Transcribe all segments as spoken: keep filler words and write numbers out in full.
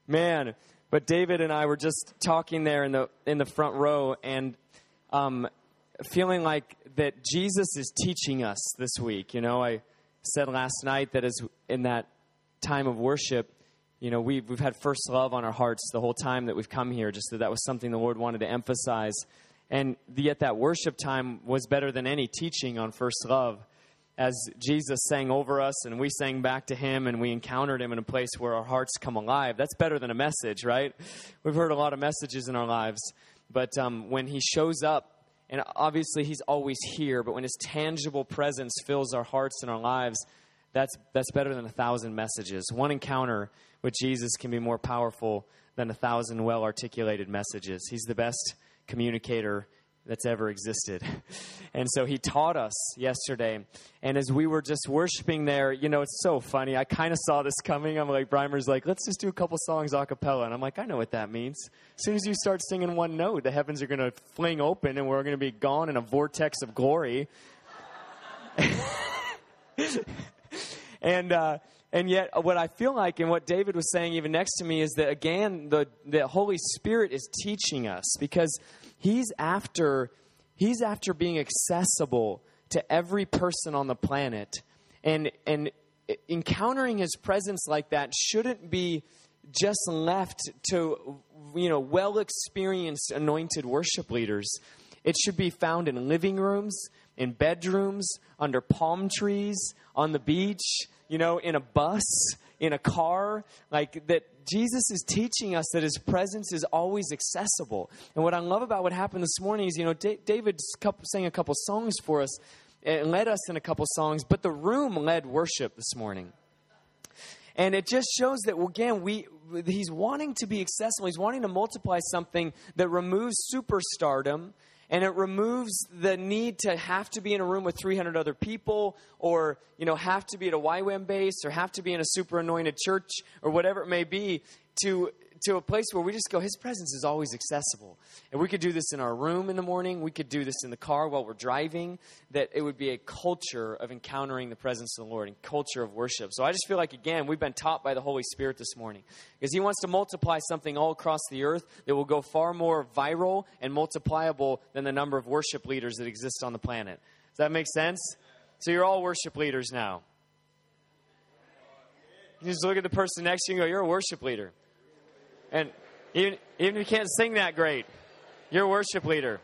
Man, but David and I were just talking there in the in the front row and um, feeling like that Jesus is teaching us this week. You know, I said last night that as in that time of worship, you know, we've, we've had first love on our hearts the whole time that we've come here, just that that was something the Lord wanted to emphasize. And yet that worship time was better than any teaching on first love. As Jesus sang over us and we sang back to him and we encountered him in a place where our hearts come alive. That's better than a message, right? We've heard a lot of messages in our lives. But um, when he shows up, and obviously he's always here, but when his tangible presence fills our hearts and our lives, that's that's better than a thousand messages. One encounter with Jesus can be more powerful than a thousand well-articulated messages. He's the best communicator that's ever existed. And so he taught us yesterday. And as we were just worshiping there, you know, it's so funny. I kind of saw this coming. I'm like, Brimer's like, let's just do a couple songs a cappella. And I'm like, I know what that means. As soon as you start singing one note, the heavens are going to fling open and we're going to be gone in a vortex of glory. and, uh, And yet, what I feel like, and what David was saying even next to me, is that, again, the, the Holy Spirit is teaching us because he's after, he's after being accessible to every person on the planet. And, and encountering his presence like that shouldn't be just left to, you know, well-experienced, anointed worship leaders. It should be found in living rooms, in bedrooms, under palm trees, on the beach, you know, in a bus, in a car, like that Jesus is teaching us that his presence is always accessible. And what I love about what happened this morning is, you know, D- David sang a couple songs for us and led us in a couple songs, but the room led worship this morning. And it just shows that, again, we he's wanting to be accessible. He's wanting to multiply something that removes superstardom. And it removes the need to have to be in a room with three hundred other people or, you know, have to be at a Y WAM base or have to be in a super anointed church or whatever it may be to to a place where we just go, his presence is always accessible. And we could do this in our room in the morning. We could do this in the car while we're driving, that it would be a culture of encountering the presence of the Lord and culture of worship. So I just feel like, again, we've been taught by the Holy Spirit this morning because he wants to multiply something all across the earth that will go far more viral and multipliable than the number of worship leaders that exist on the planet. Does that make sense? So you're all worship leaders now. You just look at the person next to you and go, you're a worship leader. And even, even if you can't sing that great, you're a worship leader.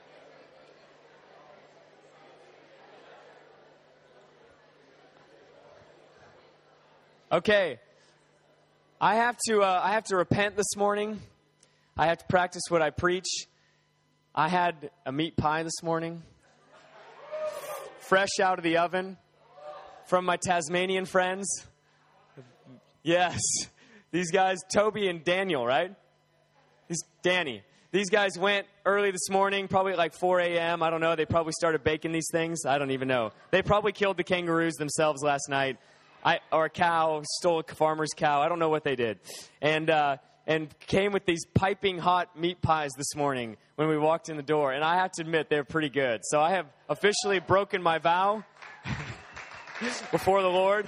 Okay. I have to uh, I have to repent this morning. I have to practice what I preach. I had a meat pie this morning. Fresh out of the oven from my Tasmanian friends. Yes. These guys, Toby and Daniel, right? He's Danny. These guys went early this morning, probably at like four a.m. I don't know. They probably started baking these things. I don't even know. They probably killed the kangaroos themselves last night. I, or a cow, stole a farmer's cow. I don't know what they did. And uh, and came with these piping hot meat pies this morning when we walked in the door. And I have to admit, they're pretty good. So I have officially broken my vow before the Lord.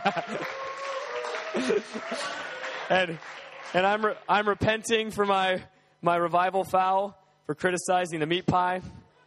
And and I'm re- I'm repenting for my my revival foul for criticizing the meat pie.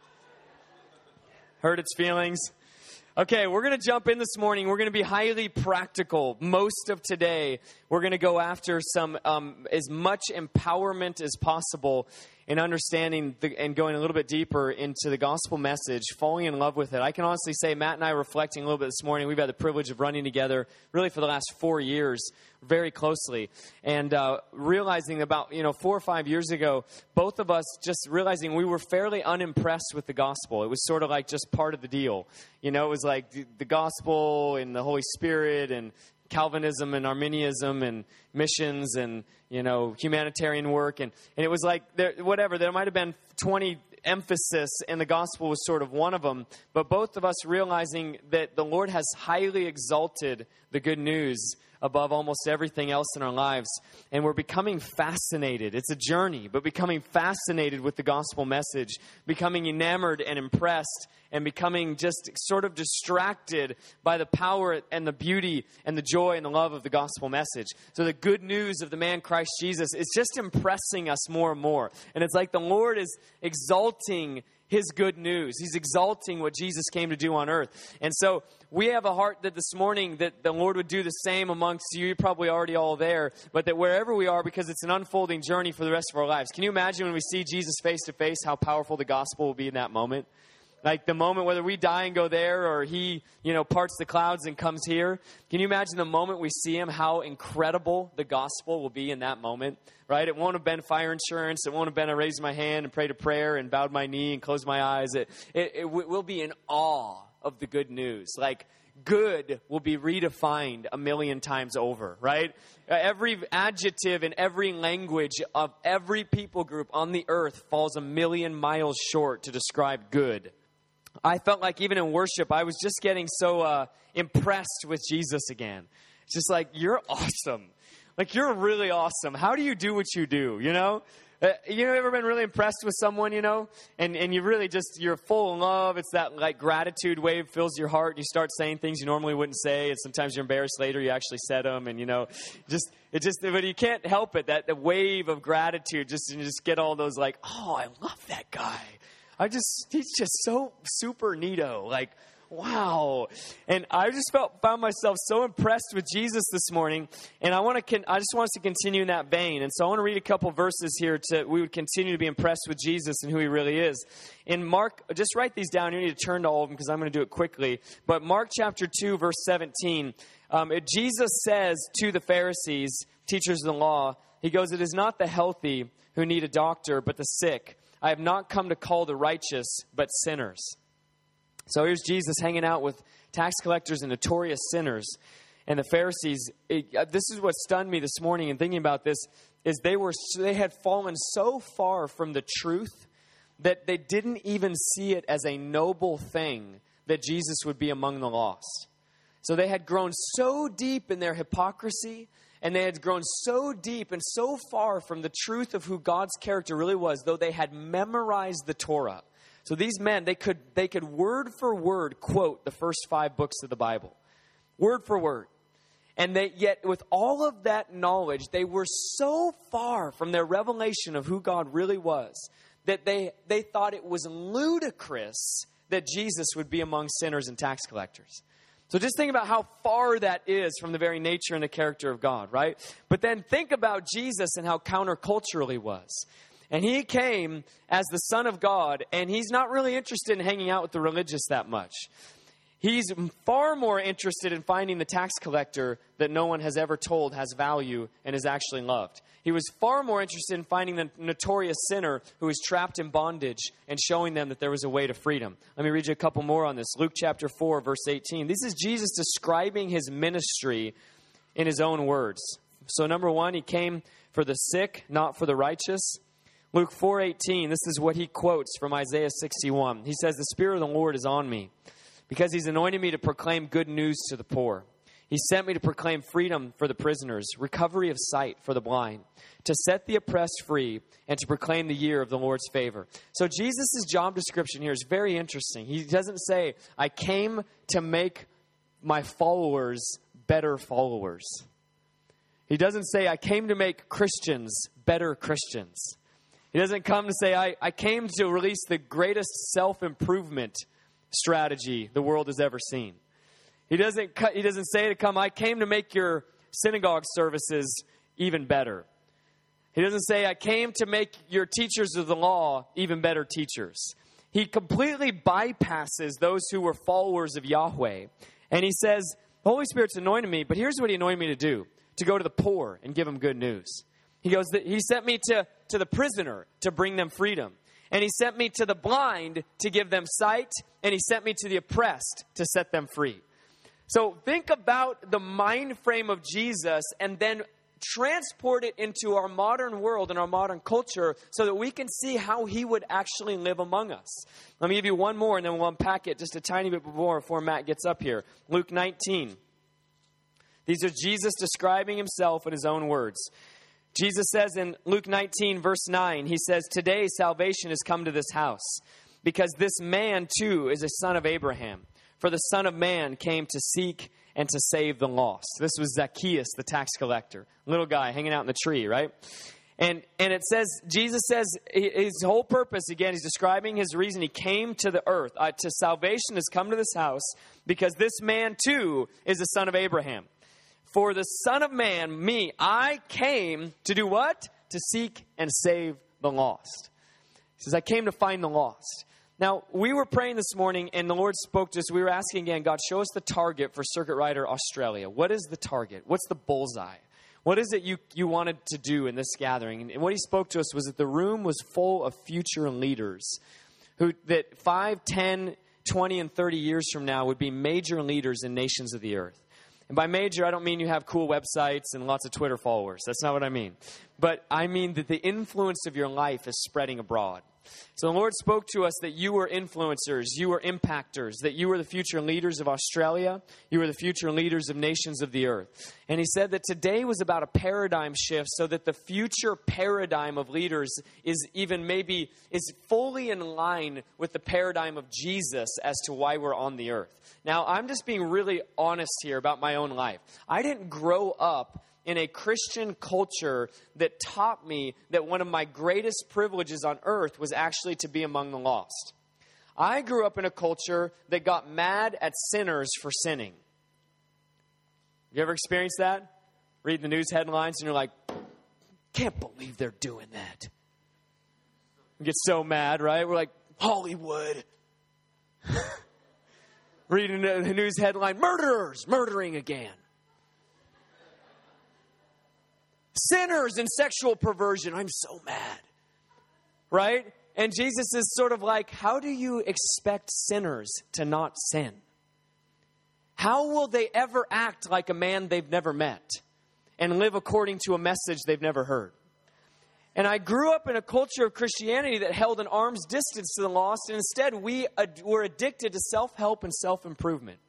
Hurt its feelings. Okay, we're going to jump in this morning. We're going to be highly practical. Most of today, we're going to go after some um, as much empowerment as possible in understanding the, and going a little bit deeper into the gospel message, falling in love with it. I can honestly say, Matt and I were reflecting a little bit this morning. We've had the privilege of running together really for the last four years, very closely, and uh, realizing about, you know, four or five years ago, both of us just realizing we were fairly unimpressed with the gospel. It was sort of like just part of the deal. You know, it was like the, the gospel and the Holy Spirit and Calvinism and Arminianism and missions and, you know, humanitarian work. And, and it was like, there, whatever, there might have been twenty emphasis, and the gospel was sort of one of them. But both of us realizing that the Lord has highly exalted the good news above almost everything else in our lives. And we're becoming fascinated. It's a journey, but becoming fascinated with the gospel message, becoming enamored and impressed, and becoming just sort of distracted by the power and the beauty and the joy and the love of the gospel message. So the good news of the man Christ Jesus is just impressing us more and more. And it's like the Lord is exalting His good news. He's exalting what Jesus came to do on earth. And so we have a heart that this morning that the Lord would do the same amongst you. You're probably already all there, but that wherever we are, because it's an unfolding journey for the rest of our lives. Can you imagine when we see Jesus face to face, how powerful the gospel will be in that moment? Like the moment, whether we die and go there or He, you know, parts the clouds and comes here. Can you imagine the moment we see Him, how incredible the gospel will be in that moment, right? It won't have been fire insurance. It won't have been I raised my hand and prayed a prayer and bowed my knee and closed my eyes. It, it, it will be in awe of the good news. Like good will be redefined a million times over, right? Every adjective in every language of every people group on the earth falls a million miles short to describe good. I felt like even in worship, I was just getting so uh, impressed with Jesus again. It's just like, you're awesome. Like, you're really awesome. How do you do what you do, you know? Uh, you know, ever been really impressed with someone, you know? And and you really just, you're full of love. It's that, like, gratitude wave fills your heart. You start saying things you normally wouldn't say. And sometimes you're embarrassed later. You actually said them. And, you know, just, it just, but you can't help it. That the wave of gratitude, just, you just get all those, like, oh, I love that guy. I just, he's just so super neato, like, wow. And I just felt, found myself so impressed with Jesus this morning. And I want to, I just want us to continue in that vein. And so I want to read a couple verses here to, we would continue to be impressed with Jesus and who He really is. In Mark, just write these down. You need to turn to all of them because I'm going to do it quickly. But Mark chapter two, verse seventeen, um, it, Jesus says to the Pharisees, teachers of the law, He goes, "It is not the healthy who need a doctor, but the sick. I have not come to call the righteous, but sinners." So here's Jesus hanging out with tax collectors and notorious sinners. And the Pharisees, it, uh, this is what stunned me this morning in thinking about this, is they were they had fallen so far from the truth that they didn't even see it as a noble thing that Jesus would be among the lost. So they had grown so deep in their hypocrisy, and they had grown so deep and so far from the truth of who God's character really was, though they had memorized the Torah. So these men, they could they could word for word quote the first five books of the Bible. Word for word. And they, yet with all of that knowledge, they were so far from their revelation of who God really was that they, they thought it was ludicrous that Jesus would be among sinners and tax collectors. So just think about how far that is from the very nature and the character of God, right? But then think about Jesus and how countercultural He was. And He came as the Son of God, and He's not really interested in hanging out with the religious that much. He's far more interested in finding the tax collector that no one has ever told has value and is actually loved. He was far more interested in finding the notorious sinner who is trapped in bondage and showing them that there was a way to freedom. Let me read you a couple more on this. Luke chapter four, verse eighteen. This is Jesus describing His ministry in His own words. So number one, He came for the sick, not for the righteous. Luke four eighteen, this is what He quotes from Isaiah sixty-one. He says, "The Spirit of the Lord is on me, because He's anointed me to proclaim good news to the poor. He sent me to proclaim freedom for the prisoners, recovery of sight for the blind, to set the oppressed free, and to proclaim the year of the Lord's favor." So Jesus' job description here is very interesting. He doesn't say, "I came to make my followers better followers." He doesn't say, "I came to make Christians better Christians." He doesn't come to say, I, I came to release the greatest self-improvement strategy the world has ever seen. He doesn't, he doesn't say to come, "I came to make your synagogue services even better." He doesn't say, "I came to make your teachers of the law even better teachers." He completely bypasses those who were followers of Yahweh. And He says, "The Holy Spirit's anointed me, but here's what He anointed me to do, to go to the poor and give them good news." He goes, He sent me to, to the prisoner to bring them freedom. And He sent me to the blind to give them sight. And He sent me to the oppressed to set them free. So think about the mind frame of Jesus and then transport it into our modern world and our modern culture so that we can see how He would actually live among us. Let me give you one more and then we'll unpack it just a tiny bit more before Matt gets up here. Luke nineteen. These are Jesus describing himself in his own words. Jesus says in Luke nineteen, verse nine, he says, "Today salvation has come to this house, because this man too is a son of Abraham. For the Son of Man came to seek and to save the lost." This was Zacchaeus, the tax collector, little guy hanging out in the tree, right? And and it says, Jesus says his whole purpose, again, he's describing his reason he came to the earth, uh, to salvation has come to this house, because this man too is a son of Abraham. For the Son of Man, me, I came to do what? To seek and save the lost. He says, I came to find the lost. Now, we were praying this morning, and the Lord spoke to us. We were asking again, God, show us the target for Circuit Rider Australia. What is the target? What's the bullseye? What is it you, you wanted to do in this gathering? And what he spoke to us was that the room was full of future leaders who, that five, ten, twenty, and thirty years from now would be major leaders in nations of the earth. And by major, I don't mean you have cool websites and lots of Twitter followers. That's not what I mean. But I mean that the influence of your life is spreading abroad. So the Lord spoke to us that you were influencers, you were impactors, that you were the future leaders of Australia, you were the future leaders of nations of the earth. And he said that today was about a paradigm shift so that the future paradigm of leaders is even maybe, is fully in line with the paradigm of Jesus as to why we're on the earth. Now, I'm just being really honest here about my own life. I didn't grow up in a Christian culture that taught me that one of my greatest privileges on earth was actually to be among the lost. I grew up in a culture that got mad at sinners for sinning. You ever experienced that? Read the news headlines and you're like, can't believe they're doing that. You get so mad, right? We're like, Hollywood. Reading the news headline, murderers murdering again. Sinners and sexual perversion. I'm so mad. Right? And Jesus is sort of like, how do you expect sinners to not sin? How will they ever act like a man they've never met and live according to a message they've never heard? And I grew up in a culture of Christianity that held an arm's distance to the lost, and instead we ad- were addicted to self-help and self-improvement.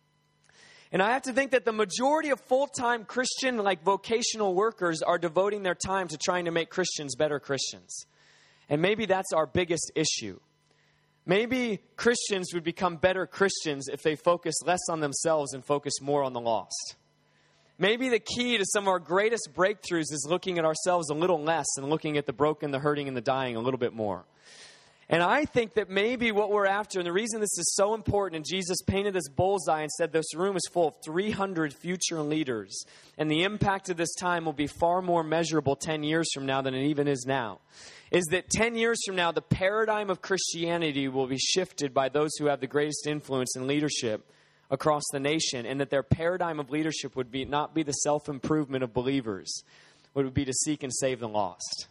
And I have to think that the majority of full-time Christian, like vocational workers, are devoting their time to trying to make Christians better Christians. And maybe that's our biggest issue. Maybe Christians would become better Christians if they focus less on themselves and focus more on the lost. Maybe the key to some of our greatest breakthroughs is looking at ourselves a little less and looking at the broken, the hurting, and the dying a little bit more. And I think that maybe what we're after, and the reason this is so important, and Jesus painted this bullseye and said this room is full of three hundred future leaders, and the impact of this time will be far more measurable ten years from now than it even is now, is that ten years from now, the paradigm of Christianity will be shifted by those who have the greatest influence in leadership across the nation, and that their paradigm of leadership would be not be the self-improvement of believers, but would be to seek and save the lost.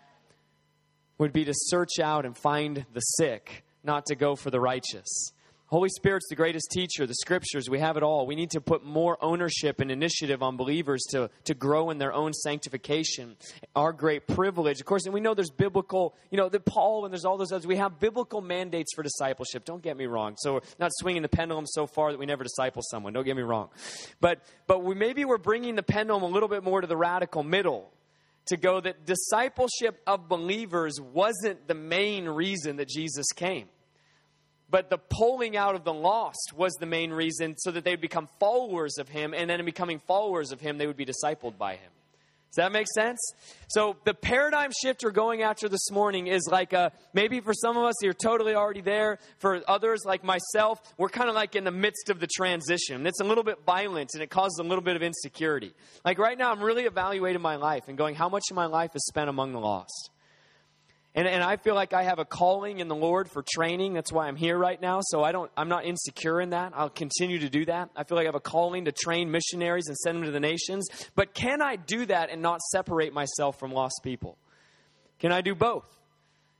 Would be to search out and find the sick, not to go for the righteous. Holy Spirit's the greatest teacher, the scriptures, we have it all. We need to put more ownership and initiative on believers to, to grow in their own sanctification. Our great privilege, of course, and we know there's biblical, you know, the Paul and there's all those others. We have biblical mandates for discipleship. Don't get me wrong. So we're not swinging the pendulum so far that we never disciple someone. Don't get me wrong. But, but we, maybe we're bringing the pendulum a little bit more to the radical middle, to go that discipleship of believers wasn't the main reason that Jesus came. But the pulling out of the lost was the main reason, so that they would become followers of him, and then in becoming followers of him, they would be discipled by him. Does that make sense? So the paradigm shift we're going after this morning is like a, maybe for some of us, you're totally already there. For others, like myself, we're kind of like in the midst of the transition. It's a little bit violent, and it causes a little bit of insecurity. Like right now, I'm really evaluating my life and going, how much of my life is spent among the lost? And, and I feel like I have a calling in the Lord for training. That's why I'm here right now. So I don't, I'm not insecure in that. I'll continue to do that. I feel like I have a calling to train missionaries and send them to the nations. But can I do that and not separate myself from lost people? Can I do both?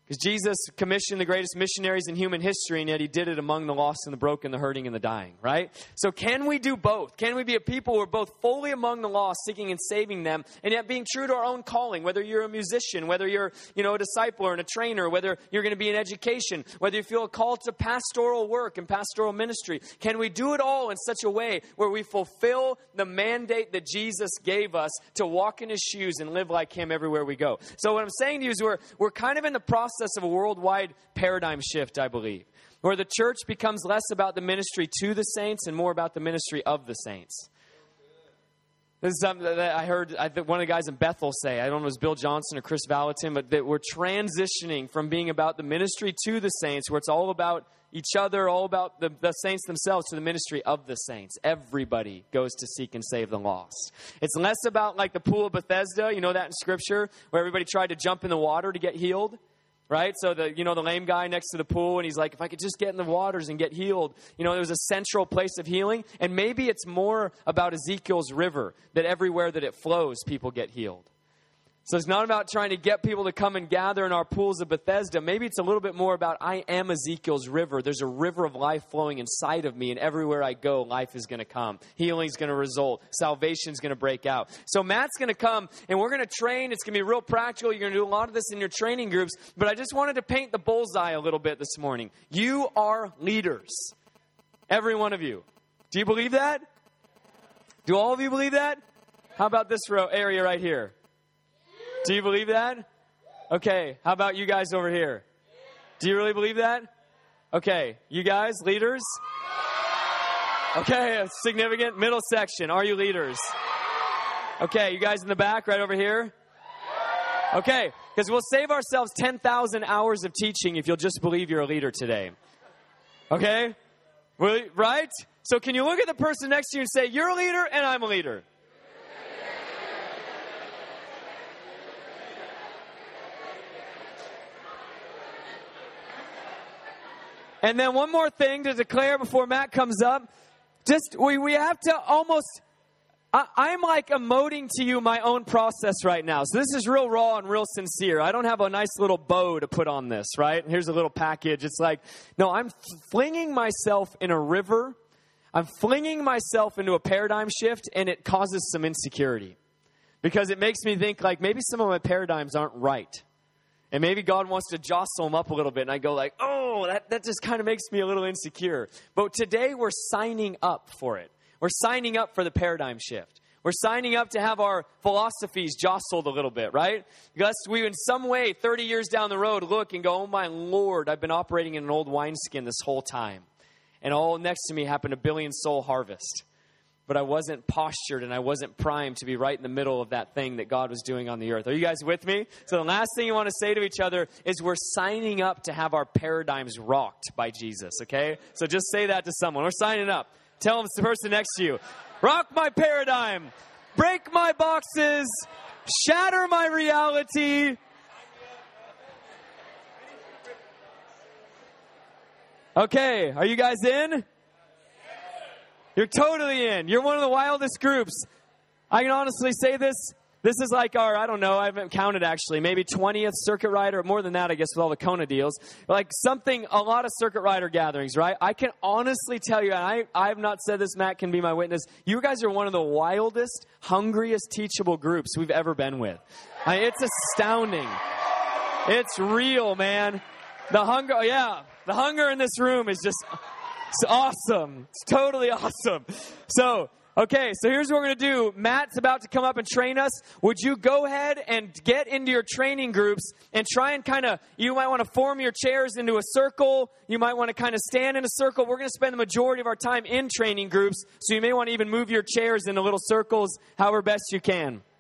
Because Jesus commissioned the greatest missionaries in human history, and yet he did it among the lost and the broken, the hurting, and the dying, right? So can we do both? Can we be a people who are both fully among the lost, seeking and saving them, and yet being true to our own calling, whether you're a musician, whether you're, you know, a discipler and a trainer, whether you're going to be in education, whether you feel a call to pastoral work and pastoral ministry? Can we do it all in such a way where we fulfill the mandate that Jesus gave us to walk in his shoes and live like him everywhere we go? So what I'm saying to you is we're, we're kind of in the process of a worldwide paradigm shift, I believe, where the church becomes less about the ministry to the saints and more about the ministry of the saints. This is something that I heard I think one of the guys in Bethel say. I don't know if it was Bill Johnson or Chris Valentin, but that we're transitioning from being about the ministry to the saints, where it's all about each other, all about the, the saints themselves, to the ministry of the saints. Everybody goes to seek and save the lost. It's less about like the pool of Bethesda, you know that in Scripture, where everybody tried to jump in the water to get healed. Right? So the, you know, the lame guy next to the pool, and he's like, if I could just get in the waters and get healed. You know, there was a central place of healing. And maybe it's more about Ezekiel's river, that everywhere that it flows, people get healed. So it's not about trying to get people to come and gather in our pools of Bethesda. Maybe it's a little bit more about, I am Ezekiel's river. There's a river of life flowing inside of me, and everywhere I go, life is going to come. Healing's going to result. Salvation's going to break out. So Matt's going to come, and we're going to train. It's going to be real practical. You're going to do a lot of this in your training groups. But I just wanted to paint the bullseye a little bit this morning. You are leaders. Every one of you. Do you believe that? Do all of you believe that? How about this row, area right here? Do you believe that? Okay, how about you guys over here? Do you really believe that? Okay, you guys, leaders? Okay, significant. Middle section, are you leaders? Okay, you guys in the back, right over here? Okay, because we'll save ourselves ten thousand hours of teaching if you'll just believe you're a leader today. Okay? Right? So can you look at the person next to you and say, you're a leader and I'm a leader? And then one more thing to declare before Matt comes up. Just, we, we have to almost, I, I'm like emoting to you my own process right now. So this is real raw and real sincere. I don't have a nice little bow to put on this, right? Here's a little package. It's like, no, I'm flinging myself in a river. I'm flinging myself into a paradigm shift, and it causes some insecurity. Because it makes me think like maybe some of my paradigms aren't right. And maybe God wants to jostle them up a little bit. And I go like, oh, that, that just kind of makes me a little insecure. But today we're signing up for it. We're signing up for the paradigm shift. We're signing up to have our philosophies jostled a little bit, right? Lest we in some way, thirty years down the road, look and go, oh my Lord, I've been operating in an old wineskin this whole time. And all next to me happened a billion soul harvest. But I wasn't postured and I wasn't primed to be right in the middle of that thing that God was doing on the earth. Are you guys with me? So the last thing you want to say to each other is we're signing up to have our paradigms rocked by Jesus, okay? So just say that to someone. We're signing up. Tell them, the person next to you, rock my paradigm, break my boxes, shatter my reality. Okay, are you guys in? You're totally in. You're one of the wildest groups. I can honestly say this. This is like our, I don't know, I haven't counted actually, maybe twentieth circuit rider, or more than that, I guess, with all the Kona deals. Like something, a lot of circuit rider gatherings, right? I can honestly tell you, and I, I have not said this, Matt can be my witness, you guys are one of the wildest, hungriest, teachable groups we've ever been with. I mean, it's astounding. It's real, man. The hunger, yeah, the hunger in this room is just... It's awesome. It's totally awesome. So, okay, so here's what we're going to do. Matt's about to come up and train us. Would you go ahead and get into your training groups and try and kind of, you might want to form your chairs into a circle. You might want to kind of stand in a circle. We're going to spend the majority of our time in training groups, so you may want to even move your chairs into little circles, however best you can.